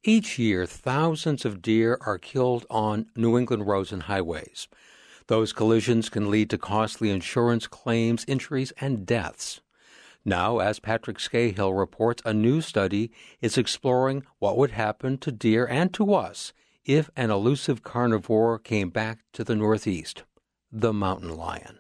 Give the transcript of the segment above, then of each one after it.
Each year, thousands of deer are killed on New England roads and highways. Those collisions can lead to costly insurance claims, injuries, and deaths. Now, as Patrick Scahill reports, a new study is exploring what would happen to deer and to us if an elusive carnivore came back to the Northeast, the mountain lion.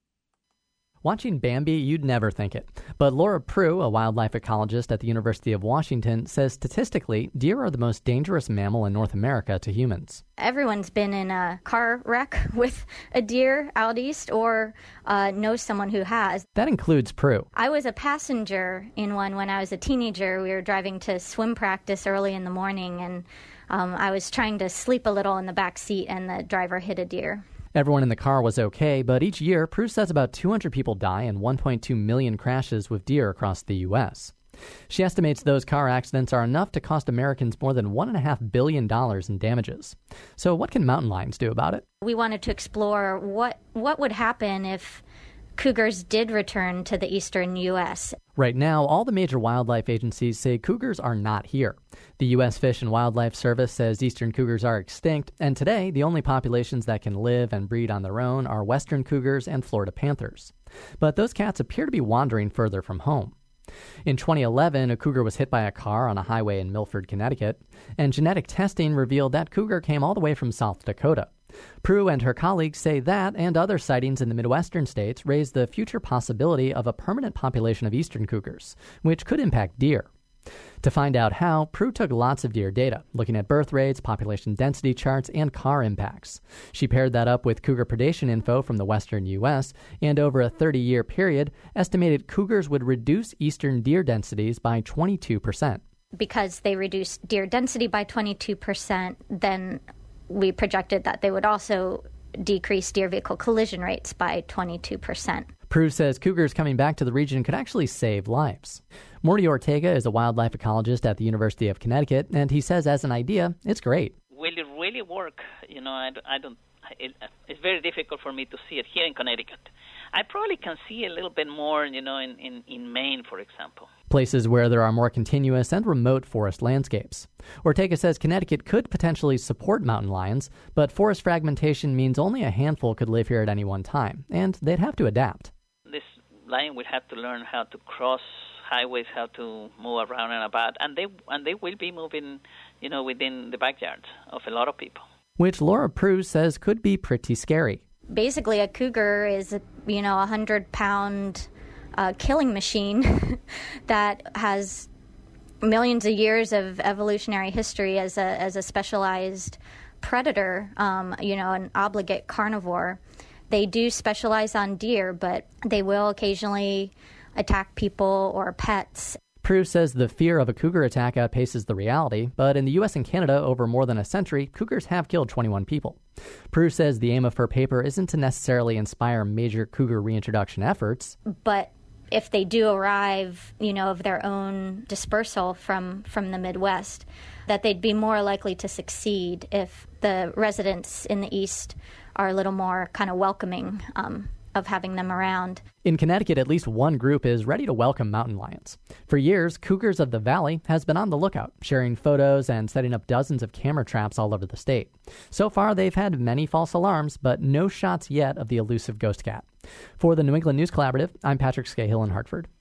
Watching Bambi, you'd never think it. But Laura Prue, a wildlife ecologist at the University of Washington, says statistically, deer are the most dangerous mammal in North America to humans. Everyone's been in a car wreck with a deer out east or knows someone who has. That includes Prue. I was a passenger in one when I was a teenager. We were driving to swim practice early in the morning, and I was trying to sleep a little in the back seat, and the driver hit a deer. Everyone in the car was okay, but each year, Prue says about 200 people die in 1.2 million crashes with deer across the U.S. She estimates those car accidents are enough to cost Americans more than $1.5 billion in damages. So what can mountain lions do about it? We wanted to explore what would happen if cougars did return to the eastern U.S. Right now, all the major wildlife agencies say cougars are not here. The U.S. Fish and Wildlife Service says eastern cougars are extinct, and today the only populations that can live and breed on their own are western cougars and Florida panthers. But those cats appear to be wandering further from home. In 2011, a cougar was hit by a car on a highway in Milford, Connecticut, and genetic testing revealed that cougar came all the way from South Dakota. Prue and her colleagues say that and other sightings in the Midwestern states raise the future possibility of a permanent population of eastern cougars, which could impact deer. To find out how, Prue took lots of deer data, looking at birth rates, population density charts, and car impacts. She paired that up with cougar predation info from the western U.S., and over a 30-year period, estimated cougars would reduce eastern deer densities by 22%. Because they reduced deer density by 22%, then we projected that they would also decrease deer vehicle collision rates by 22%. Prue says cougars coming back to the region could actually save lives. Morty Ortega is a wildlife ecologist at the University of Connecticut, and he says as an idea, it's great. Will it really work? It's very difficult for me to see it here in Connecticut. I probably can see a little bit more, in Maine, for example. Places where there are more continuous and remote forest landscapes. Ortega says Connecticut could potentially support mountain lions, but forest fragmentation means only a handful could live here at any one time, and they'd have to adapt. This lion would have to learn how to cross highways, how to move around and about, and they will be moving, within the backyards of a lot of people. Which Laura Prue says could be pretty scary. Basically, a cougar is, a 100-pound killing machine that has millions of years of evolutionary history as a specialized predator, an obligate carnivore. They do specialize on deer, but they will occasionally attack people or pets. Prue says the fear of a cougar attack outpaces the reality, but in the U.S. and Canada over more than a century, cougars have killed 21 people. Prue says the aim of her paper isn't to necessarily inspire major cougar reintroduction efforts. But if they do arrive, of their own dispersal from the Midwest, that they'd be more likely to succeed if the residents in the East are a little more kind of welcoming of having them around. In Connecticut, at least one group is ready to welcome mountain lions. For years, Cougars of the Valley has been on the lookout, sharing photos and setting up dozens of camera traps all over the state. So far, they've had many false alarms, but no shots yet of the elusive ghost cat. For the New England News Collaborative, I'm Patrick Scahill in Hartford.